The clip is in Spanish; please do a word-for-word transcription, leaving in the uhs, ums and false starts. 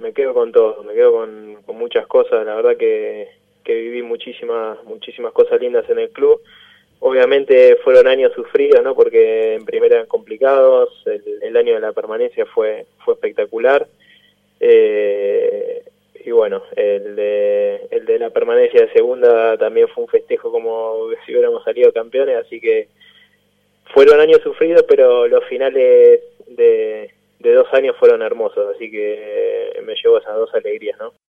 me quedo con todo, me quedo con, con muchas cosas, la verdad que, que viví muchísimas, muchísimas cosas lindas en el club. Obviamente fueron años sufridos, ¿no? Porque en primera eran complicados, el, el año de la permanencia fue, fue espectacular. Eh, y bueno, el de, el de la permanencia de segunda también fue un festejo como si hubiéramos salido campeones, así que fueron años sufridos, pero los finales de, de dos años fueron hermosos, así que me llevo esas dos alegrías, ¿no?